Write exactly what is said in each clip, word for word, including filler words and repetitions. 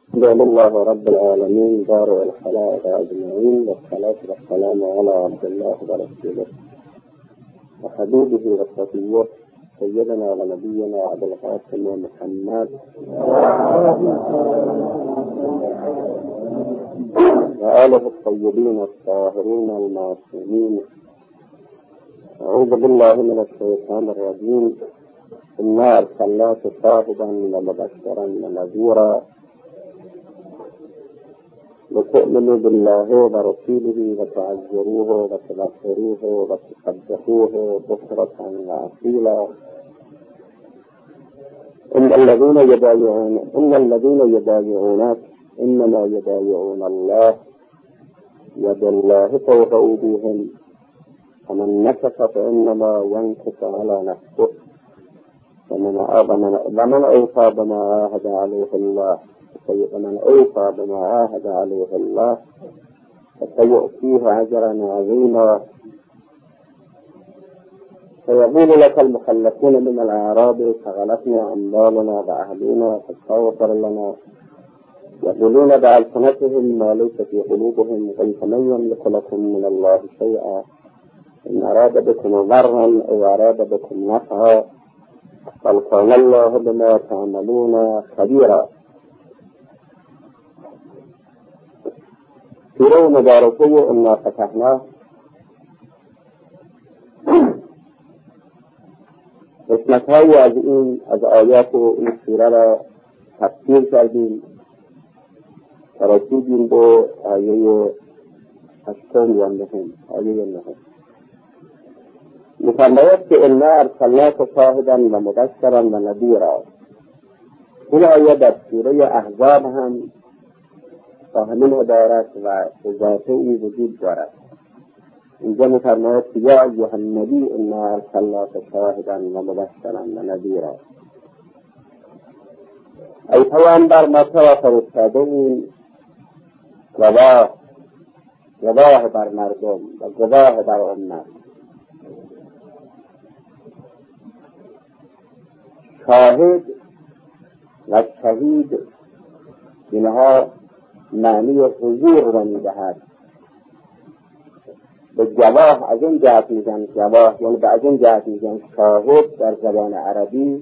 بسم الله رب العالمين بارئ الخلائق أجمعين، والصلاة والسلام على عبد الله ورسوله وحبيبه وصفيه سيدنا ونبينا أبي القاسم محمد وآله الطيبين الطاهرين المعصومين. أعوذ بالله من الشيطان الرجيم. إنا أرسلناك شاهدا ومبشرا ونذيرا لتؤمنوا بالله ورسوله وتعزروه وتذكروه وتسبحوه بكرة وأصيلا. إن الذين يبايعون إن الذين يبايعونك إنما يبايعون الله يد الله فوق أيديهم فمن نكث فإنما ينكث على نفسه ومن أوفى بما عاهد عليه الله ومن أوفى بما عاهد عليه الله فسيؤتيه أجرا عظيما. فيقول لك المخلفون من الأعراب شغلتنا أموالنا وأهلنا فاستغفر لنا، يقولون بألسنتهم ما ليس في قلوبهم، قل فمن يملك لكم من الله شيئا إن أراد بكم ضرا أو أراد بكم نفعا بل كان الله بما تعملون خبيرا. سوره مبارکه انا فتحنا قسمت‌هایی از این از آیات این سوره را تفسیر کردیم و رسیدیم به آیه هشتم یا نهم. آیه نهم می‌فرماید که انا ارسلناک شاهدا و مبشرا و نذیرا. این آیه در سوره احزاب هم با همین عبارت و اضافه‌ای وجود دارد. اینجا می‌فرماید که یا ایها النبی انا ارسلناک شاهدا و مبشرا و نذیرا. ای پیامبر ما تو را فرستاده‌ایم گواه گواه بر مردم و گواه بر امت. شاهد و شهید اینها معنی حضور را می‌دهد. به گواه از این جهت میگن گواه، یعنی به از این جهت میگن شاهد در زبان عربی.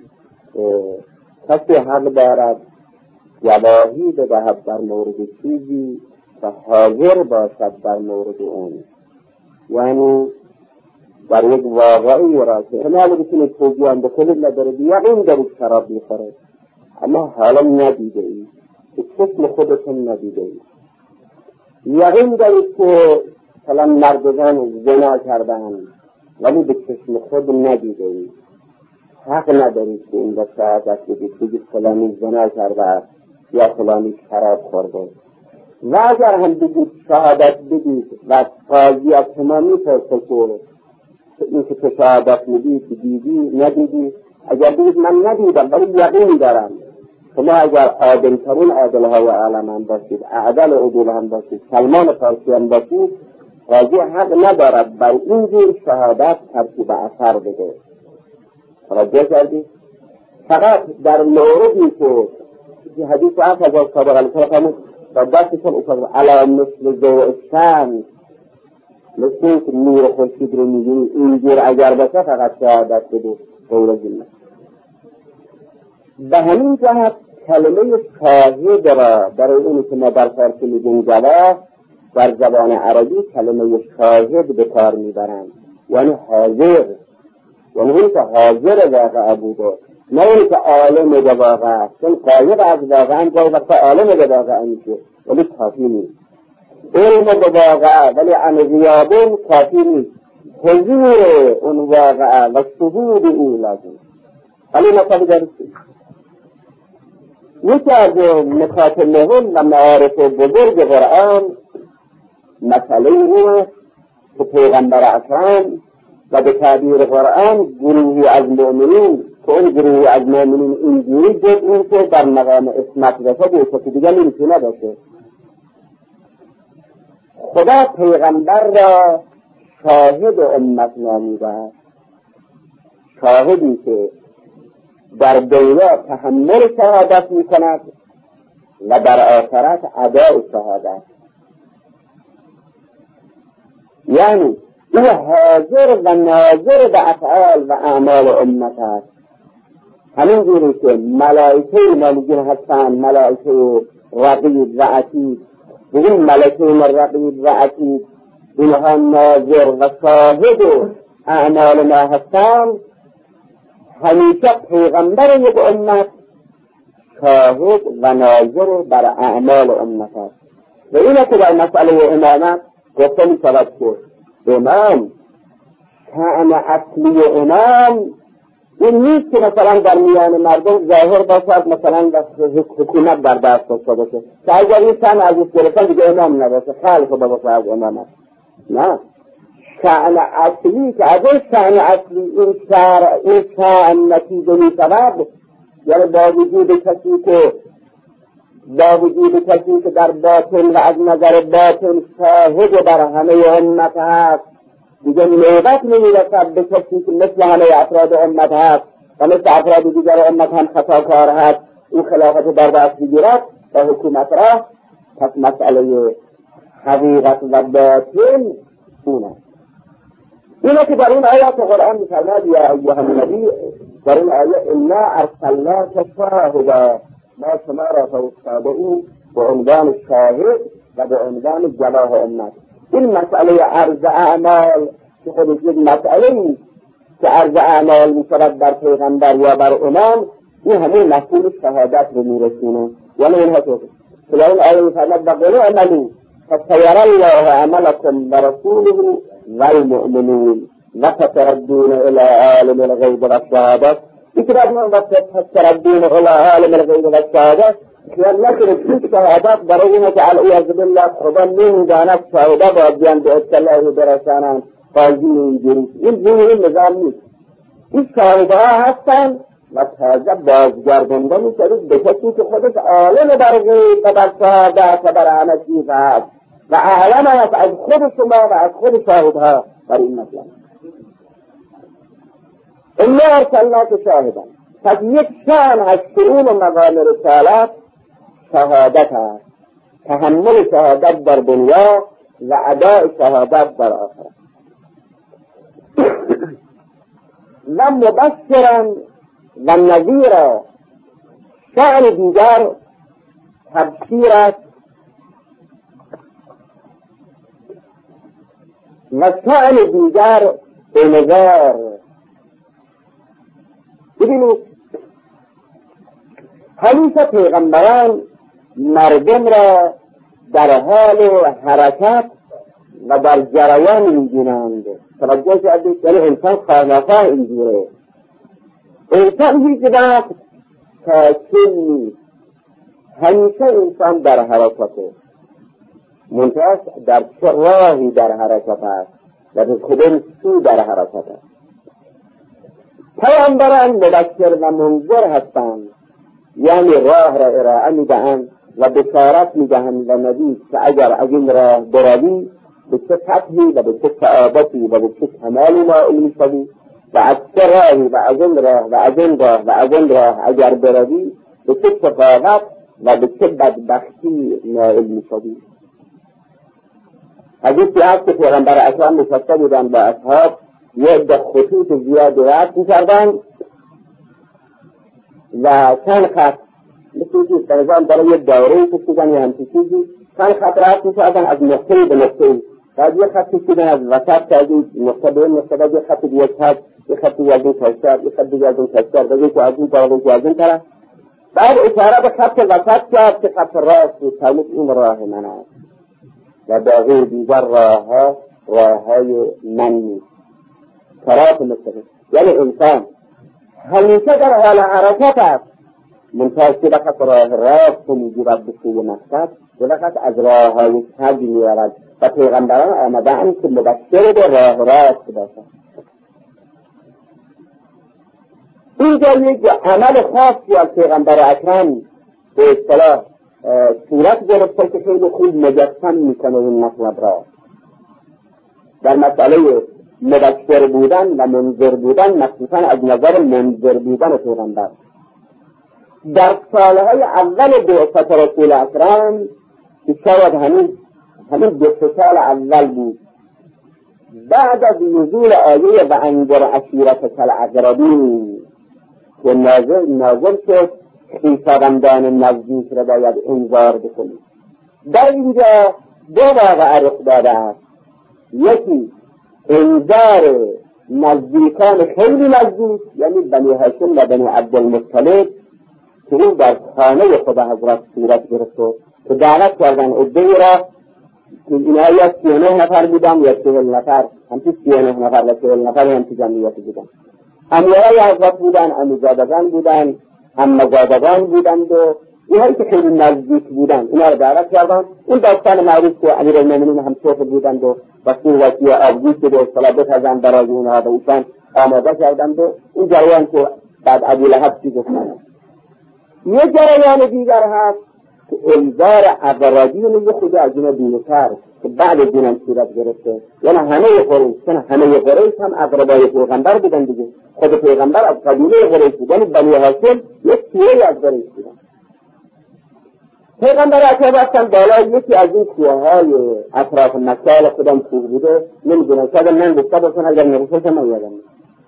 کسی حق دارد گواهی بدهد در مورد چیزی و حاضر باشد در مورد اون، یعنی در یک واقعی را که حالا بتونه توجیه هم بکنید نداره، یقین دارید شراب میخوره اما حالا ندیده اید، به چشم خودتون ندیده اید. یقین دارید که مثلا مردان زنا کردن ولی به چشم خود ندیده اید. حق ندارید که این را شهادت بدید بگید فلانی زنا کرده یا فلانی شراب خورده. و اگر هم بگید شهادت بدید و قاضی از شما میپرسه که این که تو شهادت میدید دیدی ندیدی، اگر بگید من ندیدم ولی یقین دارم، شما اگر عادل ترین عادل های عالم هم باشید، اعدل عدول هم باشید، سلمان فارسی هم باشید، قاضی حق ندارد بر این جور شهادت ترتیب اثر بده. توجه کردید؟ فقط در موردی که حدیث عفو از سابق علیه فرمود و دستشون افتاد علی مثل ضوء الشمس، مثل اینکه نور خورشید رو می‌بینی اینجور اگر باشه فقط شهادت بده غیر از این. به همین جهت کلمه شاهد را برای اونی که ما در فارسی میگیم گواه، در زبان عربی کلمه شاهد به کار میبرند، یعنی حاضر، یعنی اونی که حاضر واقعه بوده، نه اونی که عالم به واقعه است. چون قایب از واقعه هم گاهی وقتا عالم به واقعه میشه ولی کافی نیست. علم به واقعه ولی عن غیابون کافی نیست. حضور اون واقعه و شهود او لازم. ولی مطابق دارید یکی از مکاتب مهم و معارف بزرگ قرآن مسئله اینه که پیغمبر اکرم و به تعبیر قرآن گروهی از مؤمنین که اون گروهی از مؤمنین اینجوری جد این که در مقام اسمت رسه که دیگه نمیتونه باشه. خدا پیغمبر را شاهد امت نامیده، شاهدی که در دنیا تحمل شهادت می کند و در آخرت ادای شهادت. یعنی او حاضر و ناظر به افعال و اعمال امت است. همین جوری که ملائکه مالگین هستن، ملائکه رقیب و عتید، بگیم ملائکه رقیب و عتید اینها ناظر و شاهد اعمال ما هستن، همیشه پیغمبر یک امت شاهد و ناظر بر اعمال امت است. و اینه که در مسئله امامت گفته می شود که امام شأن اصلی امام این نیست که مثلا در میان مردم ظاهر باشد، مثلا حکومت در دست داشته باشه که اگر این شأن ازش گرفتن دیگه امام نباشه، خلق باشه از امامت. نه، شأن اصلی که از این شأن اصلی این شأن این شأن نتیجه می شود، یعنی با وجود کسی که با وجود کسی که در باطن و از نظر باطن شاهد بر همه امت هست، دیگه نوبت نمیرسد به کسی که مثل همه افراد امت هست و مثل افراد دیگر امت هم خطاکار هست او خلافت در دست بگیرد و حکومت را. پس مسئله حقیقت و باطن اونه اینه که در این آیات قرآن می‌فرماید یا ایها النبی، در این آیه انا ارسلناک شاهدا، ما شما را فرستاده ایم به عنوان شاهد و به عنوان گواه امت. این مسئله عرض اعمال که خودش یک مسئله نیست که عرض اعمال می‌شود بر پیغمبر یا بر امام، این همون مفهوم شهادت رو میرسونه. یعنی اینها که در این آیه می‌فرماید بقولوا اعملوا فسيرى الله عملكم ورسوله والمؤمنون وستردون الى عالم الغیب والشهادة. اکراد من وستردون الى عالم الغیب والشهادة خیال نکنید این شهادت برای اینه که علیه بالله خدا نمیداند شهاده باید به اطلاعی برسانند قاضی اینجوری. این این نظام نیست. این شهاده ها هستن و تازه بازگردانده می‌شود به کسی که خودش عالم بر غیب و بر شهادت و بر همه چیز هست و اعلم است از خود شما و از خود شاهدها بر این مسئله. انا ارسلناک شاهدا. پس یک شأن از شؤون و مقام رسالت شهادت است، تحمل شهادت در دنیا و اداء شهادت در آخرت. و مبشرا و نذیرا، شأن دیگر تبشیر است و شأن دیگر انذار. ببینید همیشه پیغمبران مردم را در حال حرکت و در جریان می‌بینند. توجه کردید؟ یعنی انسان خواهناخواه اینجوره. انسان هیچ وقت ساکن نیست، همیشه انسان در حرکته. منتها در چه راهی در حرکت است و به کدام سو در حرکت است. پیامبران مبشر و منذر هستند، یعنی راه را ارائه میدهند و بشارت میدهند و نبی که اگر از این راه بروی به چه فتحی و به چه سعادتی و به چه کمالی نائل میشوی و از چه راهی و از این راه و از این راه و از این راه اگر بروی به چه شقاوت و به چه بدبختی نائل میشوی. حدیثی هست که پیغمبر اکرم نشسته بودند با اصحاب، یک ده خطوط زیاد رد می‌کردند و چند خط مثل که فرزان برای یک دایره کشیدن یا همچین چیزی، چند خط رد می‌کردند از نقطه به نقطه. بعد یک خط کشیدن از وسط که از این نقطه به این نقطه، بعد یک خط دیگه کرد، یک خط دیگه از این کشتر، یک خط دیگه از این کشتر، بعد یک از این طرف یک از این طرف. بعد اشاره به خط وسط کرد که خط راست بود، فرمود این راه من است و باقی دیگر راه ها راه های من نیست. صراط مستقیم. یعنی انسان همیشه در حال حرکت است، منتها که وقت راه راست میگیرد به سوی مقصد و وقت از راه های کج میرود و پیغمبران آمدند که مبشر به راه راست باشند. اینجا یک عمل خاصی از پیغمبر اکرم به اصطلاح صورت گرفته که خیلی خوب مجسم میکنه این مطلب را. در مسئله مبشر بودن و منذر بودن، مخصوصا از نظر منذر بودن پیغمبر، در سالهای اول بعثت رسول اکرم که شاید همین همین دو سال اول بود، بعد از نزول آیه و انذر عشیرتک الاقربین که نازل نازل شد خویشاوندان نزدیک را باید انذار بکنید. در اینجا دو واقعه رخ داده است. یکی انذار نزدیکان خیلی نزدیک، یعنی بنی هاشم و بنی عبدالمطلب که این در خانه خدا حضرت صورت گرفت که دعوت کردن عده‌ای را که اینها یا سی و نه نفر بودن یا چهل نفر، همچه سی و نه نفر و چهل نفر همچه جمعیت بودن. امیرای حضرت بودن، امیزادگان بودن، همزادگان بودند و اینهایی که خیلی نزدیک بودن اینا را دعوت کردن. اون داستان معروف که امیرالمومنین هم صحبت بودند و رسول وصی آبگوش که به اصطلاح بتازند برای اونها به ایشان آماده کردند و این جریان که بعد ابولهب چی گفتند. یه جریان دیگر هست که انذار اقربین یه خود از این دورتر که بعد از اینم صورت گرفته، یعنی همه قریش، یعنی همه قریش هم اقربای پیغمبر بودن دیگه. خود پیغمبر از قبیله قریش بودن، بنی هاشم یک سوره از قریش بودن. پیغمبر اکرم رفتن بالا یکی از این کوههای اطراف مکه خودم کوه بوده، نمیدونم شاید من گفته باشن اگر نگفته من یادم نیست.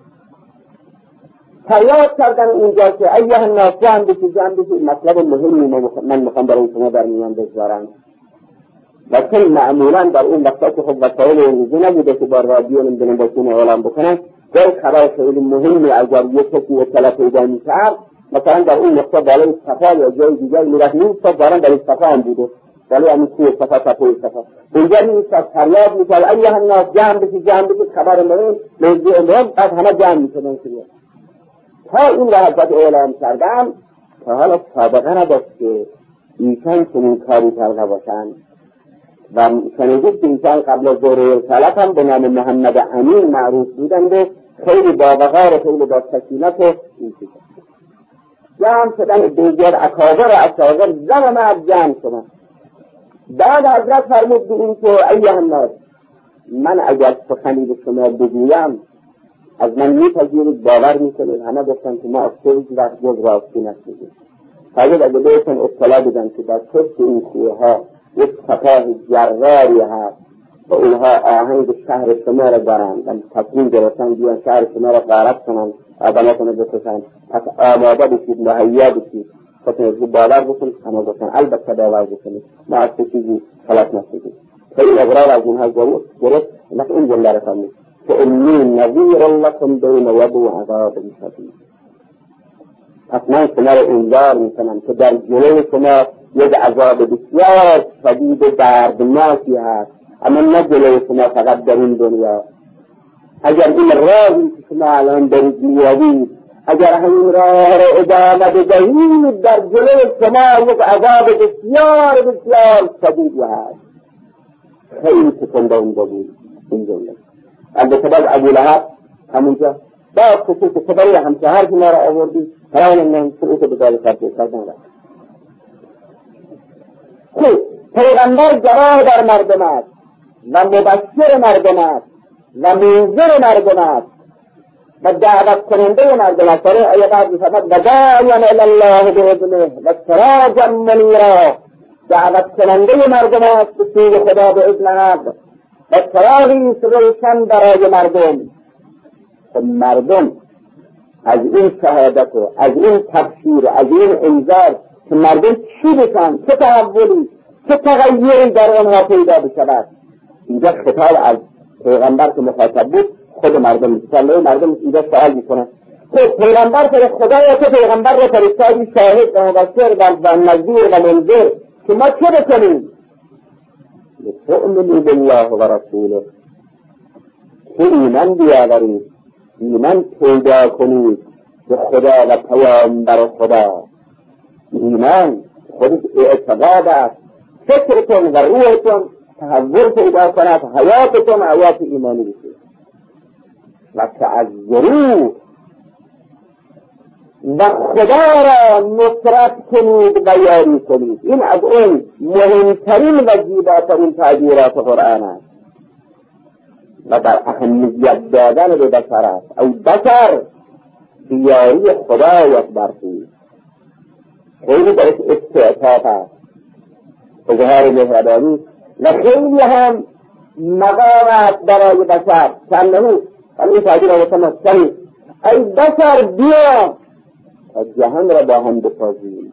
فریاد کردن اونجا که ایها الناس جمع بشید جمع بشید، مطلب مهمی من میخوام برای شما در میان بگذارم. و چون معمولا در اون وقتا که خب وسایل امروزی نبوده که با رادیو نمیدونم با شما اعلام بکنن، جای خبر خیلی مهمی اگر یک کسی اطلاع پیدا میکرد، مثلا در اون نقطه بالای صفا یا جای دیگر میرفت نیست، دارن در صفا هم بوده، بالای همین کوه صفا صفای صفا اونجا نیست، فریاد میکرد ایها الناس جمع بشید جمع بشید، خبر مهم موضوع مهم، بعد همه جمع میشدن. تا این را حضرت اعلام کردم تا حالا سابقه نداشت که ایشان چنین کاری کرده باشند و شنیدید که ایشان قبل از دوره رسالت هم به نام محمد امین معروف بودند و خیلی با وقار و خیلی با سکینت و این چیزا جمع شدن دیگر اکابر اکابر زن و مرد جمع شدن. بعد حضرت فرمود به این که ایها الناس، من اگر سخنی به شما بگویم از من میپذیرید، باور میکنید؟ همه گفتن که ما از تو هیچ وقت جز راستی نشنیدیم. حالا اگه بهتون اطلاع بدن که در پشت این کوه ها یک سپاه جراری هست و اونها آهنگ شهر شما را دارند و تصمیم گرفتن بیان شهر شما را غارت کنن، آدماتون رو بکشن، پس آماده بشید، مهیا بشید. خودتون باور بکنید. همه گفتن البته باور بکنید، ما از چیزی خلاص نشدیم. خیلی اقرار از اونها گرفت، مثل این جمله را فرمود فإني نذير لكم بين يدي عذاب شدید. پس من شما را انذار میکنم که در جلوی شما یک عذاب بسیار شدید و دردناکی هست، اما نه جلوی شما فقط در این دنیا. اگر این راهی که شما الان دارید میروید، اگر همین راه را ادامه بدهید، در جلوی شما یک عذاب بسیار بسیار شدید هست. خیلی سکنده اونجا بود این جمله. البته بعد ابولهب همونجا باز کسی که خبری همسهر که ما را آوردی هران انهم شروع که بذاری خرده کردن را. خب پیغمبر جواب در مردم است و مبشر مردم است و منذر مردم است و دعوت کننده مردم است. برای آیه بعد می‌فرماید و داعیا الی الله باذنه و سراجا منیرا، دعوت کننده مردم است به سوی خدا به اذن حق و چراغی است روشن برای مردم. خب مردم از این شهادت و از این تبشیر و از این انذار که مردم چی بشن، چه تحولی چه تغییری در آنها پیدا بشود، اینجا خطاب از پیغمبر که مخاطب بود خود مردم میشه. مردم اینجا سوال میکنن خب پیغمبر پر خدا یا که پیغمبر رو فرستادی شاهد و مبشر و نذیر و منذر که ما چه بکنیم؟ لتؤمنوا بالله و رسوله، که ایمان بیاورید، ایمان پیدا کنید به خدا و پیامبر خدا. ایمان خودش اعتقاد است، فکرتون و روحتون تحول پیدا کند، حیاتتون حیات ایمانی بشید. و تعذروا و خدا را نصرت کنید و یاری کنید. این از اون مهمترین و زیباترین تعبیرات قرآن است و در اهمیت دادن به بشر است. ای بشر بیاری خدایت برخیز. خیلی درش استعطاف هست، اظهار مهربانی، و خیلی هم مقام است برای بشر. چندمی همین تعبیر آقا مستنی ای بشر بیا تا جهان را با هم بسازیم.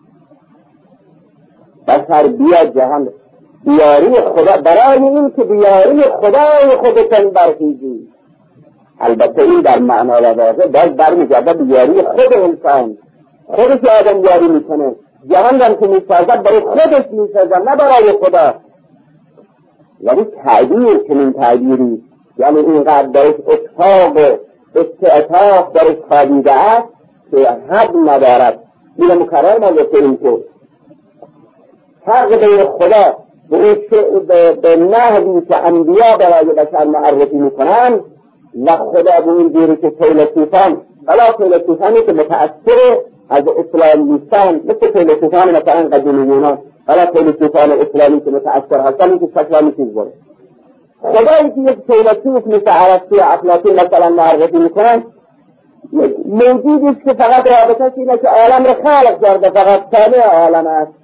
بشر بیا جهان بیاری خدا، برای این که بیاری خدای خودتان برخیزی. البته این در معنا و واقع باز برمیگرده بیاری خود انسان، خودش آدم یاری میکنه، جهان را که میسازد برای خودش میسازد نه برای خدا. ولی تعبیر چنین تعبیری، یعنی اینقدر درش اتفاق و استعطاف درش خوابیده است که حد ندارد. این مکرر ما گفتیم که فرق بین خدا به نحوی که انبیا برای بشر معرفی میکنند و خدا به این جوری که فیلسوفان، بلا فیلسوفانی که متأثر از اسلام نیستن، مثل فیلسوفان مثلا قدیم یونان، بلا فیلسوفان اسلامی که متأثر هستن که شکلانی چیز بره. خدایی که یک فیلسوف مثل ارسطو افلاطون مثلا معرفی میکنن موجودی است که فقط رابطه اینه که عالم را خلق کرده، فقط صانع عالم است.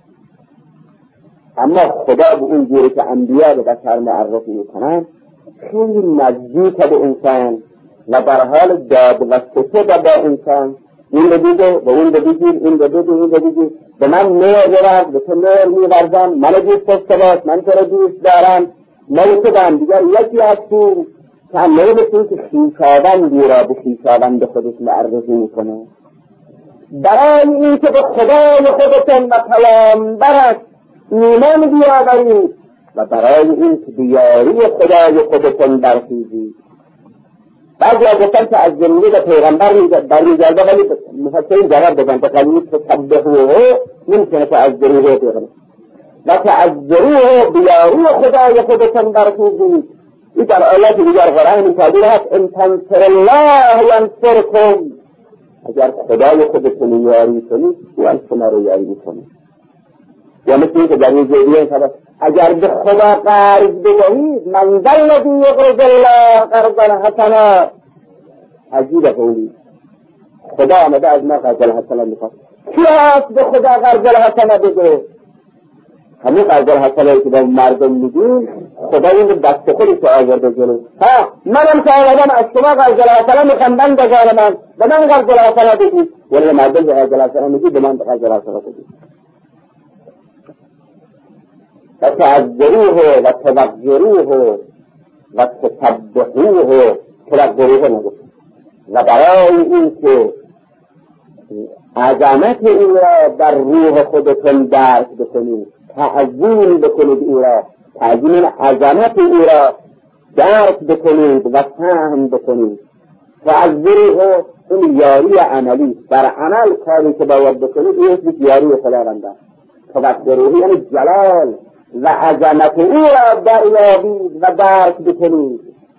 اما خدا به اون جوری که انبیا به بشر معرفی میکنن خیلی نزدیک به انسان و در حال داد و ستد با انسان. این رو دیگه به اون رو بگیر، این رو بگیر، این رو بگیر، به من مهر برد، به تو مهر میورزم، من دوست داشته باش، من تو رو دوست دارم، موجودم دیگر یکی هستیم که هم نمیدونی که خویشاوندی را به خویشاوند خودش معرفی میکنه. برای این که به خدای خودتون و پیامبرش ایمان بیاورید و برای این که بیاری خدای خودتون برخیزید. بعضی از گفتن که از زمینه به پیغمبر برمیگرده، ولی مفسرین جواب دادن که قلیل تسبحوه نمیتونه که از ذریعه پیغمبر و که از ذریعه بیاری خدای خودتون برخیزید. این در آیات دیگر قرآن این تعبیر هست ان تنصر الله ینصرکم، اگر خدای خودتون یاری کنید او هم شما رو یاری میکنه. یا مثل این که در این جدیه اگر به خدا قرض بدهید من ذا الذی یقرض الله قرضا حسنا. عجیب قولی، خدا آمده از ما قرض الحسنا میخواد. کی هست به خدا قرض الحسنا بده؟ همین قرض الحسنا که به مردم میدیم خدا این دست خودش رو آورده جلو. ها منم که آمدم از شما قرض الحسنا میخوام، من بگار من به من قرض الحسنا بدید، ولی مردم به قرض الحسنا میدید به من قرض الحسنا بدید. و تعذروه و توقروه و تسبحوه، توقروه نگفت. و برای این که عظمت این را در روح خودتون درک بکنید، تعظیم بکنید این را، تعظیم عظمت این را درک بکنید و فهم بکنید. تعذروه این یاری عملی، در عمل کاری که باید بکنید این یک یاری خداوند است. توقروه یعنی جلال و عظمت او را دریابید و درک بکنید.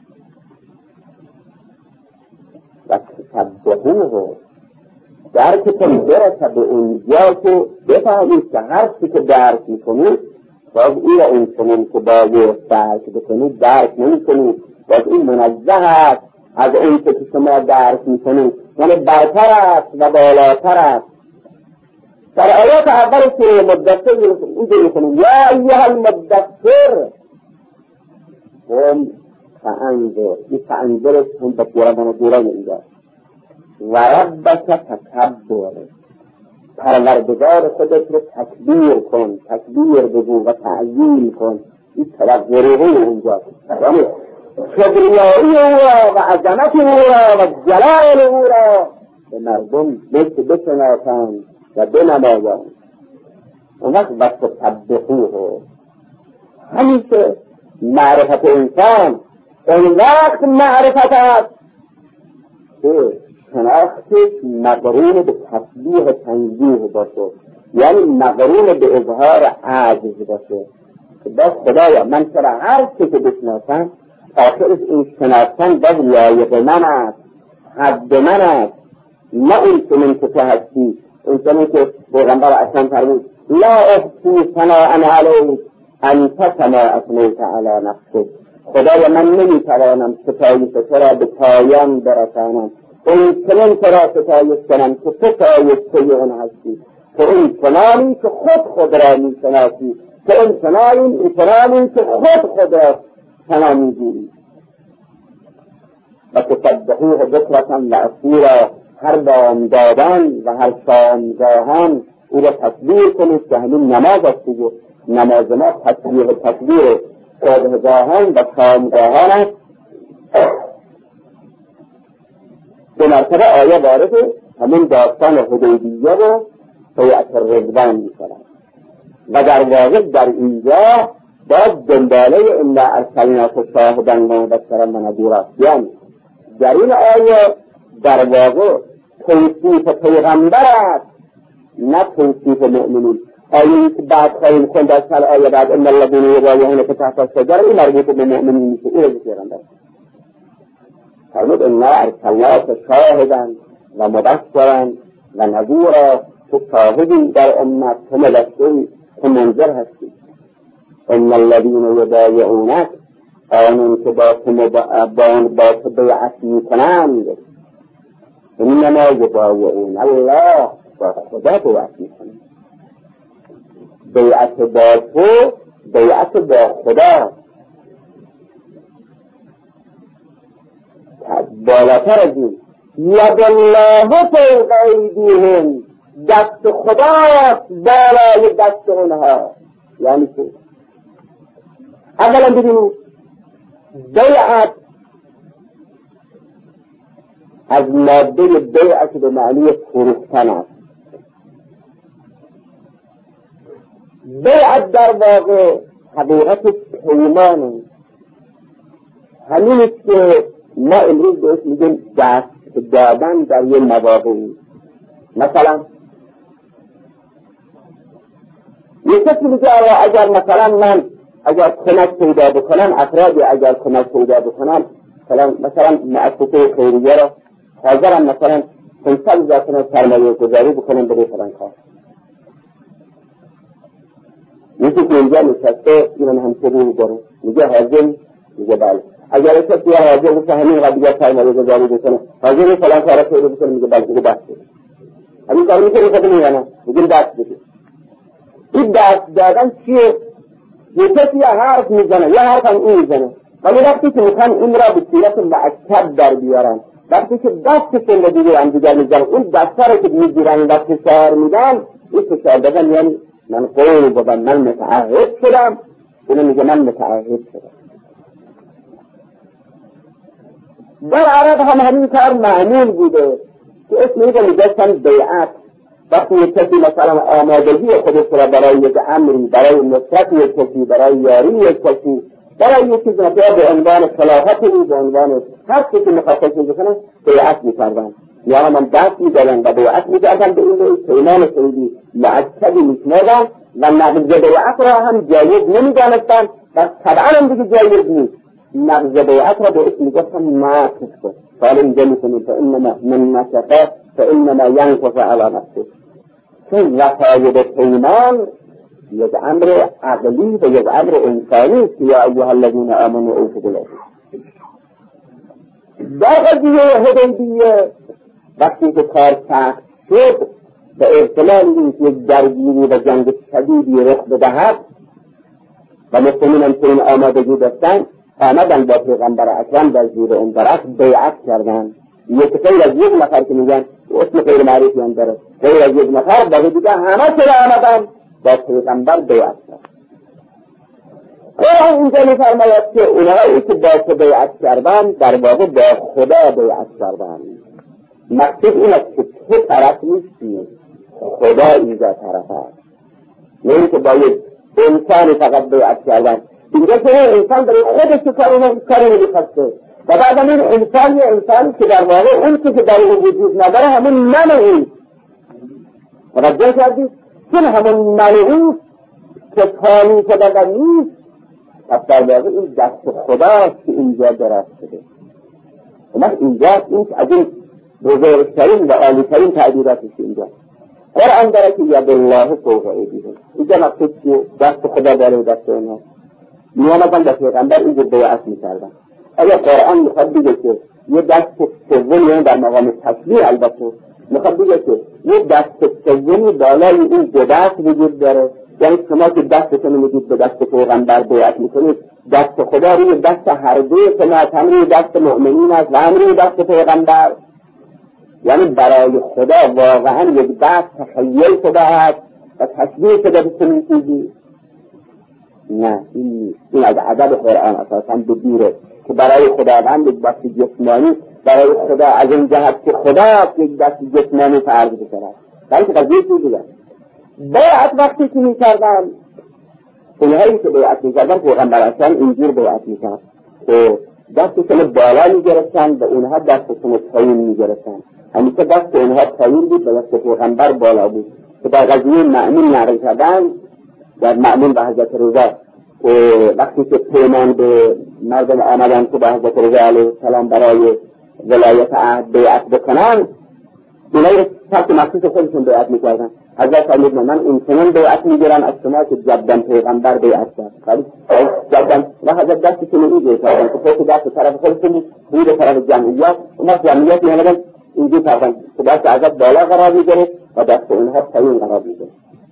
و تسبحوه درکتون برسه به اونجا که بفهمید که هر چی که درک میکنید باز این را این چنین که باید درک بکنید درک نمیکنید، باز این منزه است از اون که شما درک میکنید، یعنی برتر است و بالاتر است. در آیات اول سوره مدثر اینجا میکنیم یا ایها المدثر قم فانذر. این فانذر هم به قرآن و قرآن اینجا و ربک فکبر، پروردگار خودت رو تکبیر کن، تکبیر بگو و تعظیم کن. این توقره اونجا یعنی کبریایی او را و عظمت او را و جلال او را به مردم بشناسند و بنمایند. اون وقت وقت تسبحوه همیشه معرفت انسان اون وقت معرفت است که شناختش مقرون به تسبیح تنزیه باشه، یعنی مقرون به اظهار عجز باشه که باز خدایا من چرا هر چی که بشناسم آخرش این شناختن باز لایق من است، حد من است، نه اون چنین که تو هستی. اون چنین که پیغمبر اصلا فرمود لا احصی ثناء علیک انت کما اثنیت علی نفسک. خدایا من نمیتوانم ستایش تو را به پایان برسانم، اون چنین تو را ستایش کنم که تو شایسته اون هستی. که این چنانی که خود خود را میشناسی، که این چنانی این چنانی که خود خود را شنا میگیری. و تسبحوه بکرة و اصیلا، هر بامدادان و هر شامگاهان او را تکبیر کنید که همین نماز است دیگه. نماز ما تکبیر و تکبیر صبحگاهان و شامگاهان است. دو مرتبه آیه وارد همین داستان حدیبیه و بیعت رضوان می‌شود و در واقع در اینجا باز دنباله الا ارسلناک شاهدا و مبشرا و نذیرا، یعنی در این آیه در واقع توصیف پیغمبر است نه توصیف مؤمنین. آیه که بعد خواهیم خوند از سال آیه بعد ان الذین یبایعونک تحت الشجره این مربوط به مؤمنین میشه. این رو پیغمبر فرمود انا ارسلناک شاهدا و مبشرا و نذیرا، تو شاهدی در امت، تو مبشری، تو منذر هستی. ان الذین یبایعونک، آنون که با تو بیعت میکنند، انما یبایعون الله، با خدا بیعت میکنند. بیعت با تو بیعت با خدا بالاتر از این. ید الله فوق ایدیهم، دست خداست بالای دست اونها. یعنی چه؟ اولا ببینید بیعت از ماده بیعت به معنی فروختن است. بیعت در واقع حقیقت پیمانه، همین است که ما امروز بهش میگیم دست دادن در یه مواقعی. مثلا یه کسی میگه اگر مثلا من اگر کمک پیدا بکنم، افرادی اگر کمک پیدا بکنم، مثلا مثلا مؤسسه خیریه را حاضرم مثلا پانصد هزار تومان سرمایه گذاری بکنم به فلان کار. یکی که اینجا نشسته اینم همچه روی داره میگه حاضر، میگه بله. اگر کسی حاضر بشه همین قضیه سرمایه گذاری بکنه، حاضر فلان کارا پیدا بکنه، میگه بله دیگه بس بده. همین کار میکنه خود میگه میگه دست بده. این دست دادن چیه؟ یه کسی یه حرف میزنه، یه حرف هم این میزنه، ولی وقتی که میخوان این را به صورت مؤکد در بیارن، وقتی که دستشون رو دیگه هم دیگر میزنن، اون دسته رو که میگیرن و فشار میدن، این فشار دادن یعنی من قول بودم، من متعهد شدم. اونو میگه من متعهد شدم. در عرب هم همین کار معمول بوده که اسم میگه میگستن بیعت. وقتی یک کسی مثلا آمادگی خودش را برای یک امری، برای نصرت یک کسی، برای یاری یک کسی، برای یک چیز مثلا به عنوان خلافت او، به عنوان هر چیزی مخاطب میکنن، بیعت میکردن. یا من دست میدادن و بیعت میکردن به این پیمان سیدی معکدی میشنادن و نقض بیعت را هم جایز نمیدانستن و طبعا هم دیگه جایز نیست. نقض بیعت را به اسم میگفتن ناقص کن. قال اینجا میکنید فانما من نشفه فانما ینقص علی نفسه. چون وفای پیمان یک امر عقلی و یک امر انسانی است. یا ایها الذین آمنوا اوفوا بالعهد. در قضیه حدیبیه وقتی که کار سخت شد به احتمال اینکه یک درگیری و جنگ شدیدی رخ بدهد و مسلمانان که این آمادگی داشتن، آمدن با پیغمبر اکرم در زیر اون درخت بیعت کردن. یک غیر از یک نفر که میگن اسم غیر معروفی هم داره، غیر از یک نفر باقی دیگه همه چرا آمدن با پیغمبر بیعت کردن. قرآن اینجا میفرماید که اونهایی که با تو بیعت کردن در واقع با خدا بیعت کردن. مقصود این است که تو طرف نیستی، خدا اینجا طرف هست، نه اینکه با یک انسانی فقط بیعت کردن. اینجا که انسان برای خودش کاری نمیخواسته و بعد این انسان یه انسانی که در واقع اون که در اون وجود نداره همون من اوست. توجه کردید؟ چون همون من اوست که تانی شده نیست، پس در واقع این دست خداست که اینجا درست شده. و اینجا این از این بزرگترین و عالیترین تعبیراتش اینجا قرآن داره که ید الله فوق ایدیهم. اینجا مقصود که دست خدا داره دست اونها. میامدن به پیغمبر اینجا بیعت میکردن. اگر قرآن میخواد بگه که یه دست سوم یعنی در مقام تشریع، البته میخواد بگه که یه دست سومی بالای این دو دست وجود داره، یعنی شما که دستتون میدید به دست پیغمبر بیعت میکنید، دست خدا روی دست هر دوی شما، هم روی دست مؤمنین است و هم روی دست پیغمبر. یعنی برای خدا واقعا یک دست تخیل شده است و تشبیه شده به چنین چیزی؟ نه، این نیست. این از ادب قرآن اساساً بدیره که برای خداوند یک دست جسمانی برای خدا از این جهت که خدا یک دست جسمانی فرض بکنه، بلکه قضیه چیزی داره. بیعت وقتی که میکردن، اونهایی که بیعت میکردن پیغمبر اکرم اینجور بیعت میکرد که دستشون بالا میگرفتن و اونها دستشون پایین میگرفتن. همیشه دست اونها پایین بود و دست پیغمبر بالا بود که در قضیه مأمون نقل کردن در مأمون به حضرت رضا وقتی که پیمان به مردم آمدن که به حضرت رضا علیه السلام برای ولایت عهد بیعت بکنن، اونایی سبت مخصوص خودشون بیعت میکردن. حضرت فرمود من این چنین بیعت میگیرم از شما که جدا پیغمبر بیعت کرد. جدا و حضرت دستشون رو ایجه کردن که خود دست طرف خودشون بود طرف جمعیت و ما جمعیت میامدن اینجور کردن که دست حضرت بالا قرار میگیره و دست اونها پایین قرار میگیره.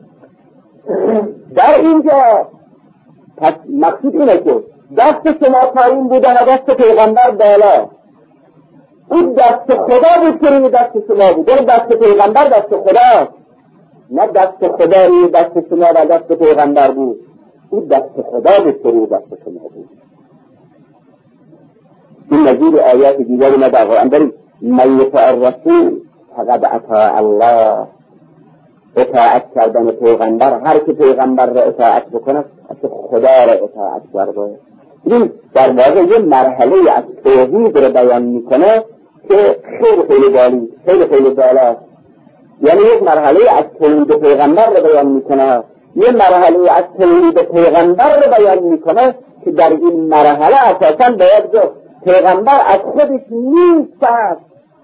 در اینجا پس مقصود اینه که دست شما پایین بودن و دست پیغمبر بالا، اون دست خدا بود که روی دست شما بود، اون دست پیغمبر دست خدا، نه دست خدا روی دست شما و دست پیغمبر بود، اون دست خدا بود که روی دست شما بود. این نظیر آیات دیگری ما در قرآن داریم. من یطع الرسول فقد اطاع الله. اطاعت کردن پیغمبر، هر که پیغمبر را اطاعت بکنه از خدا را اطاعت کرده. این در واقع یه مرحله از توحید را بیان میکنه که خیلی خیلی بالی، خیلی خیلی بالا. یعنی یک مرحله از توحید پیغمبر را بیان میکنه، یه مرحله از توحید پیغمبر را بیان میکنه که در این مرحله اساساً باید گفت پیغمبر از خودش نیست است،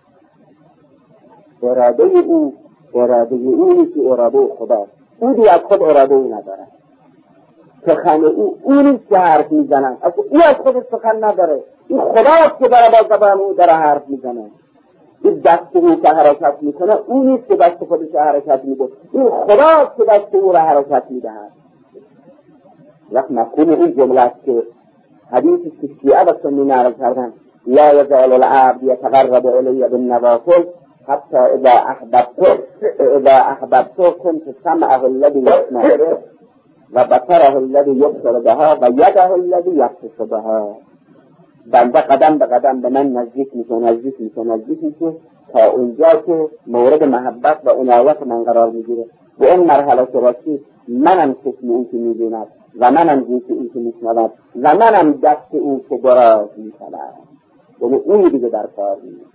اراده او اراده اونی که اراده خدا، او دی از خود اراده ای نداره. سخن او اونی که حرف میزنن، اصلا او از خود سخن نداره، این خداست که برای با زبان او داره حرف میزنه. این دست او که حرکت میکنه اونیست که دست خودش حرکت میده، این خداست که دست او را حرکت میده. وقت مفهوم این جمله است که حدیثی که شیعه و سنی نقل کردن، لا یزال العبد یتقرب الی بالنوافل حتی اذا احببته اذا احببته كنت سمعه الذي يسمع به و بصره الذي يبصر بها و يده الذي يبطش بها. بنده قدم به قدم به من نزدیک میشه نزدیک میشه نزدیک میشه تا اونجا که مورد محبت و عنایت من قرار میگیره. و اون مرحله که رسید منم چشم اون که میبیند و منم گوش اون که میشنود و منم دست اون که دراز میشود. یعنی اون دیگه در کار نیست.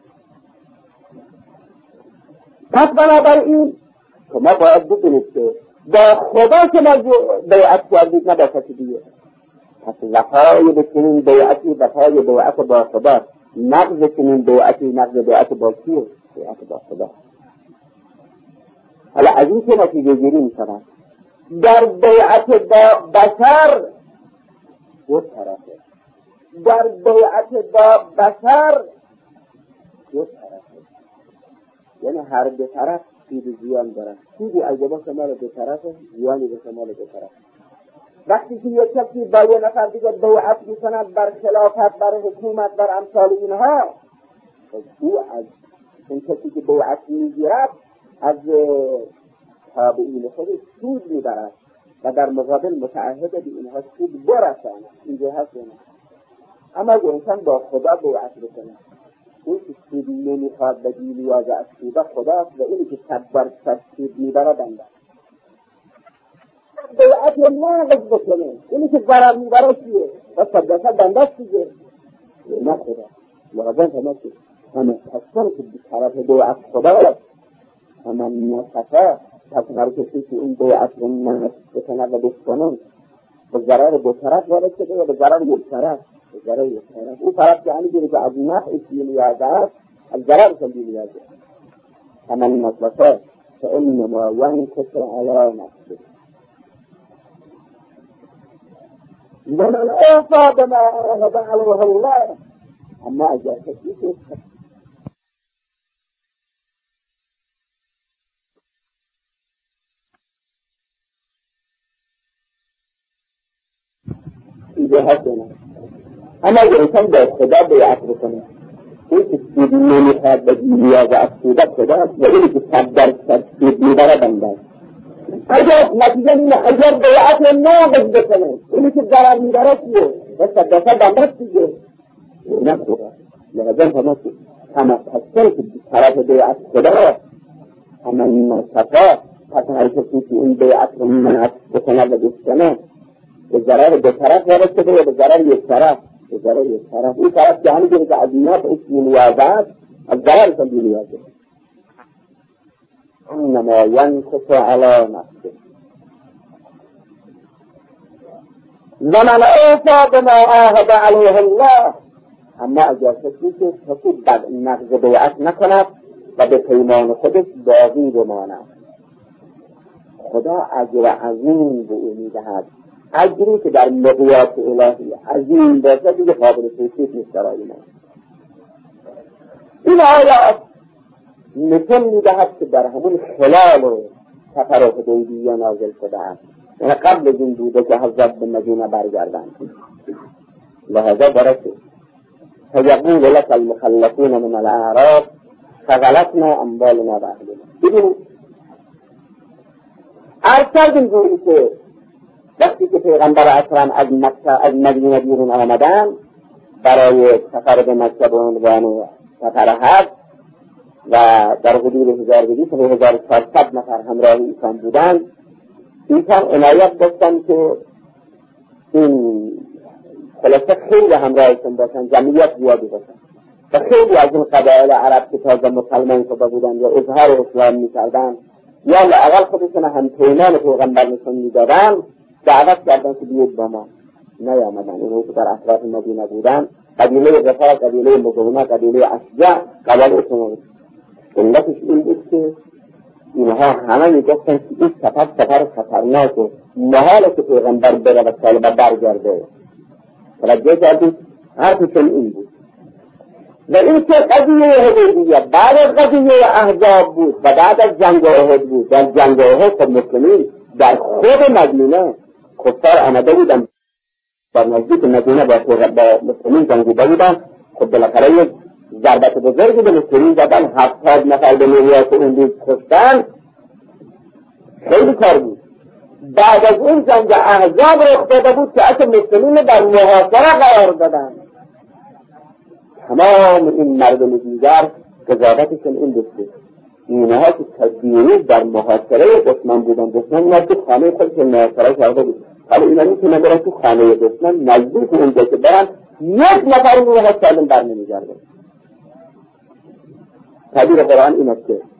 پس بنابراین شما باید بکنید که با خدا که ما بیعت کردید نه با کسی دیگه. پس وفای به چنین بیعتی وفای بیعت با خدا، نقض چنین بیعتی نقض بیعت با کیه؟ بیعت با خدا. حالا از این که نتیجه گیری می شود در بیعت با بشر دو طرفه، در بیعت با بشر دو طرفه، یعنی هر دو طرف سود زیان دارن. سودی اگه با شمال دو طرفه، زیانی به شمال دو طرف. وقتی که یک کسی با یه نفر دیگه بیعت میکند بر خلافت، بر حکومت، بر امثال اینها، او از این کسی که بیعت میگیرد از تابعین خودش سود میبرد و در مقابل متعهد به اینها سود برساند. اینجا هست نه. اما اگه انسان با خدا بیعت بکنه، اون که سود نمیخواد و بی‌نیاز از سود خداست و اینی که صد بار صد سود میبره بنده. بیعت ناقض بکنه، اینی که ضرر میبره چیه؟ و صد درصد بنده چیه؟ نه خدا. لازم همه که همه تصور که طرف بیعت خدا همه نصفه پس هر کسی که این بیعت رو ناقض بکنه و بکنه به ضرر دو طرف وارد شده و به ضرر یک طرف. به ضرر یک طرف اون طرف که همین که از نفع بی‌نیاز است از ضرر هم بی‌نیاز است. همه نصفه فإنما ينكسر على نفسه ومن أوفى بما عاهد عليه الله. أما أجل تكليف بیعت کنه. اما اگر انسان با خدا بیعت بکنه، این که سود نمیخواد به دنیا و از سودت خدا و اینی که صد درصد سود میبره بنده. اگر نتیجه اینه اگر بیعت ناقص بکنه، اینی که ضرر میبره چیه؟ و صد درصد بنده دیگه نخوره. لازم همه همه پسر که طرف بیعت خدا اما این مصطفا پس هر کسی که این بیعت رو منعت بکنه و بکنه به ضرر دو طرف وارد شده و به ضرر یک طرف به ضرر یک طرف این طرف که همین که عظیمات اش بی‌نیازه است از ضرر کن بی‌نیازه انما ینکس علی نفسه ومن اوفی بما عاهد علیه الله. اما اگر کسی که کسی بد نقض بیعت نکند و به پیمان خودش باقی بماند، خدا اجر عظیم به او میدهد، اجری که در مقیاس الهی عظیم باشه دیگه قابل توصیف نیست برای ما. این آیات نشان میدهد که در همون خلال سفر حدیبیه نازل شده است، یعنی قبل از این بوده که حضرت به مدینه برگردند. لهذا برسه فیقول لك المخلفون من الاعراب شغلتنا اموالنا و اهلنا. ببینید عرض کردیم گویی که وقتی که پیغمبر اکرم از مکه از مدینه بیرون آمدن برای سفر به مکه به عنوان سفر حج و در حدود هزار و دویست تا هزار و چهارصد نفر همراه ایشان بودند، ایشان عنایت داشتند که این خلاصه خیلی همراهشون باشن، جمعیت زیادی باشن و خیلی از این قبایل عرب که تازه مسلمان شده بودن یا اظهار اسلام میکردن یا لااقل خودشون هم پیمان پیغمبر نشون میدادن دعوت کردن که بیاید با ما. نیامدن. اینو که در اطراف مدینه بودن، قبیله غفار، قبیله مزونه، قبیله اشجع، قبایل شما. علتش این بود که اینها همه میگفتن که این سفر سفر خطرناک و محاله که پیغمبر بره و طالبه برگرده. توجه کردید؟ حرفشون این بود. و این که قضیه حدیبیه بعد از قضیه احزاب بود و بعد از جنگ احد بود. در جنگ احد خب مسلمین در خود مدینه کفار آمده بودن در نزدیک مدینه با مسلمین جنگیده بودن. خب بالاخره یک ضربت بزرگی به مسلمین زدن، هفتاد نفر به نوعیات اون روز کشتن. خیلی کار بود. بعد از اون جنگ احزاب رخ داده بود که اصلا مسلمین در محاصره قرار دادن. تمام این مردم دیگر قضاوتشون این بود که اینها که تدبیری در محاصره دشمن بودن، دشمن اینا تو خانه خودشون محاصره کرده بود، حالا اینا میتونه برن تو خانه دشمن نزدیک اونجا که برن یک نفر اونها سالم بر نمیگرده. تعبیر قرآن این است که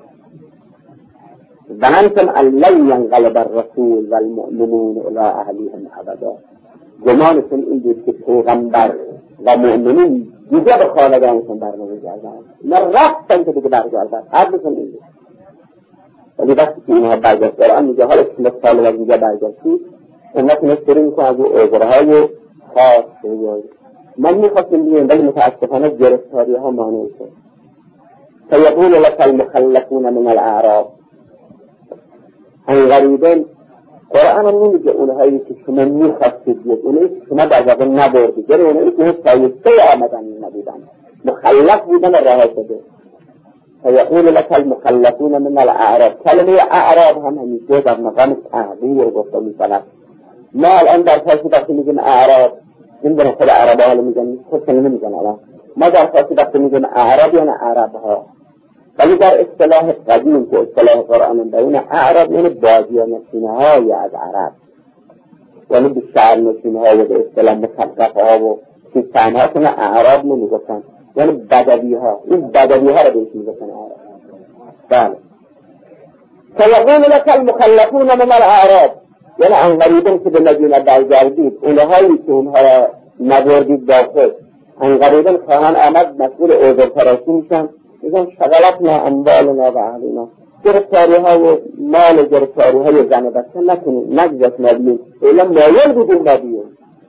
ظننتم ان لن ينقلب الرسول والمؤمنون الى اهلهم ابدا. گمانشون این بود که پیغمبر و مؤمنین دیگه به خانگاهشون برنمیگردن، نه رفتن که دیگه برگردن. حرفشون این بود. ولی وقتی که اینها برگشت قرآن میگه حالا که سال و دیگه برگشتی اونها که نشتری میکنه از او عذرهای خاص بگوید. من میخواستیم بگیم ولی متاسفانه گرفتاری ها مانع شد. فیقول لك المخلفون من الاعراب. این غریبین قرآن هم نمیگه اونهایی که شما میخواستید دید، اونهایی که شما در واقع نبردید، یعنی اونهایی که سایسته آمدن نبودن، مخلف بودن راه شده. فیقول لك المخلفون من الاعراب. کلمه اعراب هم همیشه در مقام تغییر گفته میشود. ما الان در فارسی وقتی میگیم اعراب نمیدونم خود عربا حالا میگن خودشون نمیگن الان. ما در فارسی وقتی میگیم اعراب یعنی عرب ها، ولی در اصطلاح قدیم که اصطلاح قرآن بین اعراب یعنی بادیه نشینه های از عرب، یعنی به شهر نشینه ها و به اصطلاح مثقف ها و سیستان ها کنه اعراب نمیگفتن، یعنی بدوی ها. این بدوی ها رو بهش میگفتن اعراب. بله. فیقول لك المخلفون من الاعراب، یعنی ان غریبین که به مدینه برگردید، اونهایی که اونها را نبردید با خود، ان غریبین خواهان آمد مسئول عذر تراشی میشن، میگن شغلتنا اموالنا و اهلنا. گرفتاری ها و مال گرفتاری های زن و بچه نکنید، نگذاشت نبیون، ایلا مایل بودیم نبیون.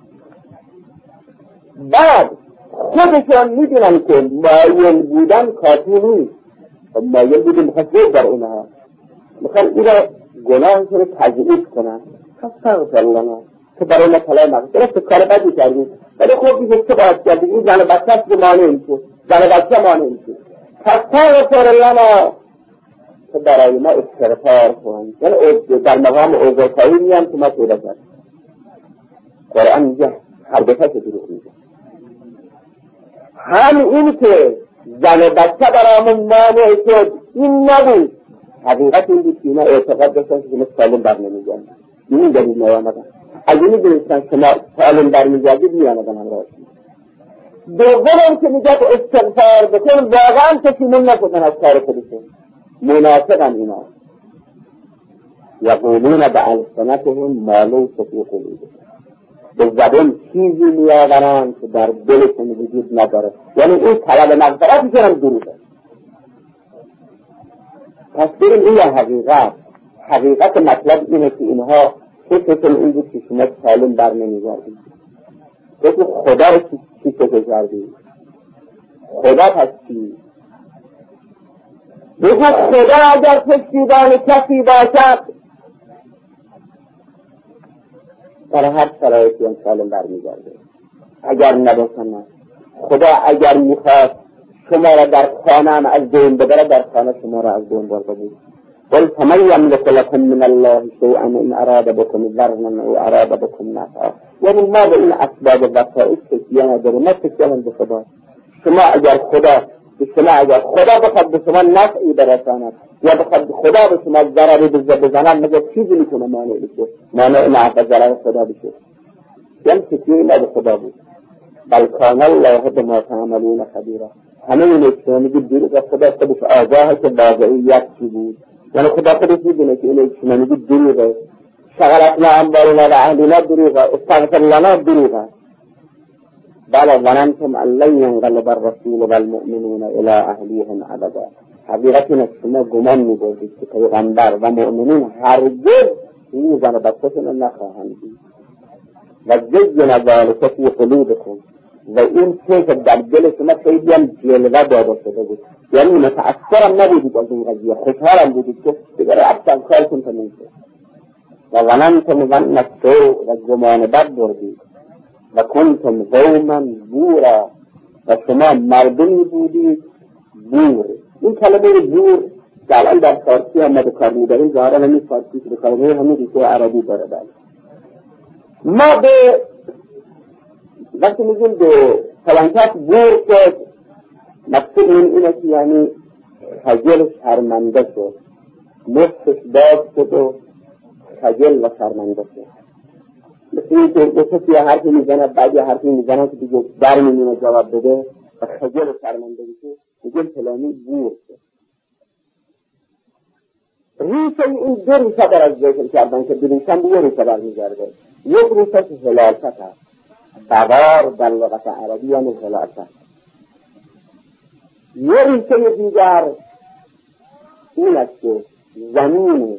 بعد خودشان میدونن که مایل بودن کافی نیست، مایل بودیم میخواد در اونها، میخواد اینا گناهش رو تضعیف کنن. فاستغفر لنا که برای ما طلای مقصد درست کار بدی کردیم ولی خوب بیشه چه باید کردیم این زن و بچه هست که مانع میشه زن و بچه مانع میشه پس تغفر لنا که برای ما استغفار کن یعنی در مقام عذرخواهی میان که ما پیدا کردیم قرآن میگه هر دو تا دروغ میگه هم این که زن و بچه برامون مانع شد این نبود حقیقت این بود که اینا اعتقاد داشتن که ما سالم بر نمیگن این دلیل نیامدن اگه میدونستن شما سالم بر میگردید میامدن همراه دوم که میگه استغفار بکن واقعا تشیمون نکنن از کار خودشون منافقن اینا یقولون به السنتهم ما لیس فی قلوبهم به زبان چیزی میآورند که در دلشون وجود نداره یعنی این طلب مغفرت میکنن دروغه پس بریم این حقیقت حقیقت مطلب اینه که اینها فکرشون این بود که شما سالم بر نمیگردید بگو خدا رو چی فکر کردید خدا پس چی بگو خدا اگر پشتیبان کسی باشد در هر شرایطی هم سالم برمیگرده اگر نباشن خدا اگر میخواد شما را در خانه هم از بین ببره در خانه شما را از بین برده بود قل فمن یملک لکم من الله شیئا ان اراد بکم ضرا او اراد بکم نفعا یعنی ما به این اسباب وسائل تکیه نداریم ما تکیه نداریم به خدا شما اگر خدا شما اگر خدا بخواد به شما نفعی برساند یا بخواد خدا به شما ضرری بزنند مگر چیزی میتونه مانع بشه مانع نفع ضرر خدا بشه یعنی تکیه ما به خدا بود بل کان الله بما تعملون خبیرا همه این که میگه دروغ خدا خودش آگاهه که واقعیت چی بود یعنی خدا خودش میدونه که این که میگه دروغه شغلتنا انبارنا و اهلنا دروغه استغفر لنا دروغه بله ظننتم ان لن ينقلب الرسول والمؤمنون الى اهلیهم ابدا حقیقت اینه که شما گمان می‌کنید که پیغمبر و مؤمنین هرگز این زن و بچه‌شون نخواهند دید و زین ذلک فی قلوبکم و این چیز در دل شما خیلی هم جلوه داده شده بود یعنی متأثرم نبودید از این قضیه خوشحالم بودید که دیگر اصلا کارتون تموم شد و ظننتم ظن السوء و گمان بد بردید و کنتم قوما بورا و شما مردمی بودید بور این کلمه بور که الان در فارسی هم به کار میبریم ظاهرا همین فارسی که به کار میبریم همین ریشه عربی داره بله ما به وقتی میگیم به فلانکت بور شد مقصود این اینه که یعنی خجل شرمنده شد نفسش باز شد و خجل و شرمنده شد مثل این که کسی حرفی میزنه بعد یه حرفی میزنه که دیگه در میمونه جواب بده و خجل و شرمنده بشه میگیم فلانی بور شد ریشه این دو ریشه در از ذکر کردن که دو ریشه هم یه ریشه برمیگرده یک ریشه که هلاکت هست بوار در لغت عربی یعنی هلاکت یه ریشه دیگر این است که زمین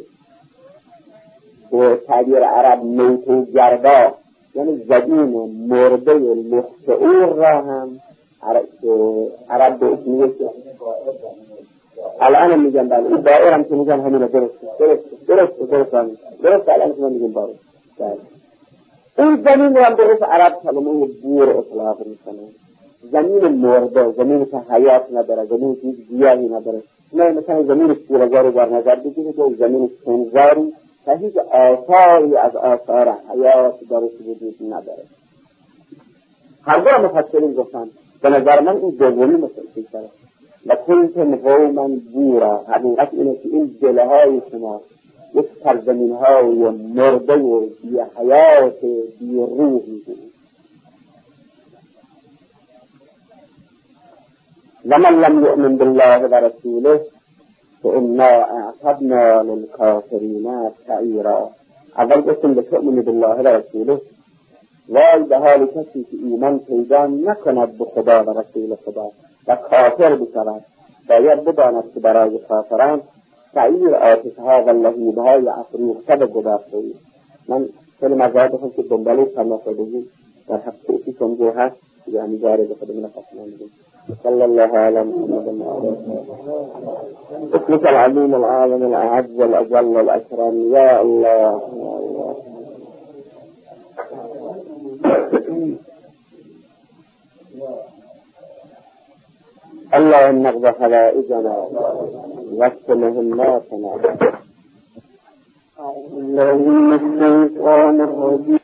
به تعبیر عرب میت گردا یعنی زمین مرده مخشعور را هم عرب به اسم میگه الان میگن بله این بائر هم که میگن همینه درست درست درست درست درست الان که من میگن بائر این زمین هم درست عرب کلمه بور اطلاق میکنه زمین مرده زمین که حیات نداره زمین که گیاهی نداره نه مثلا زمین شیرزاری در نظر بگیرید و زمین سنزاری که هیچ آثاری از آثار حیات درش وجود نداره هر دو را مفسرین گفتن به نظر من این دومی مثل شده و کنتم قوما بورا حقیقت اینه که این دلهای شما یک سرزمینهای مرده و بی حیات بی روحی بود ومن لم يؤمن بالله ورسوله فإنا أعتدنا للكافرين سعيرا اول گفتم بتؤمن بالله ورسوله وای به حال کسی که ایمان پیدا نکند به خدا و رسول خدا و کافر بشود باید بداند که برای کافران سعیر آتشها و لهیبهای افروخته به گذاشته اید من خیلی مزاید بخونم که دنباله فرماسادگی در حق توفی کنگو هست که همی جاره به خودمون خواستمان بگیم صلی الله علیه محمد و اسمك العليم العالم الأعز الأجل الأكرم يا الله يا الله اللهم اقض حوائجنا واقض مهماتنا. اللهم الشيطان الرجيم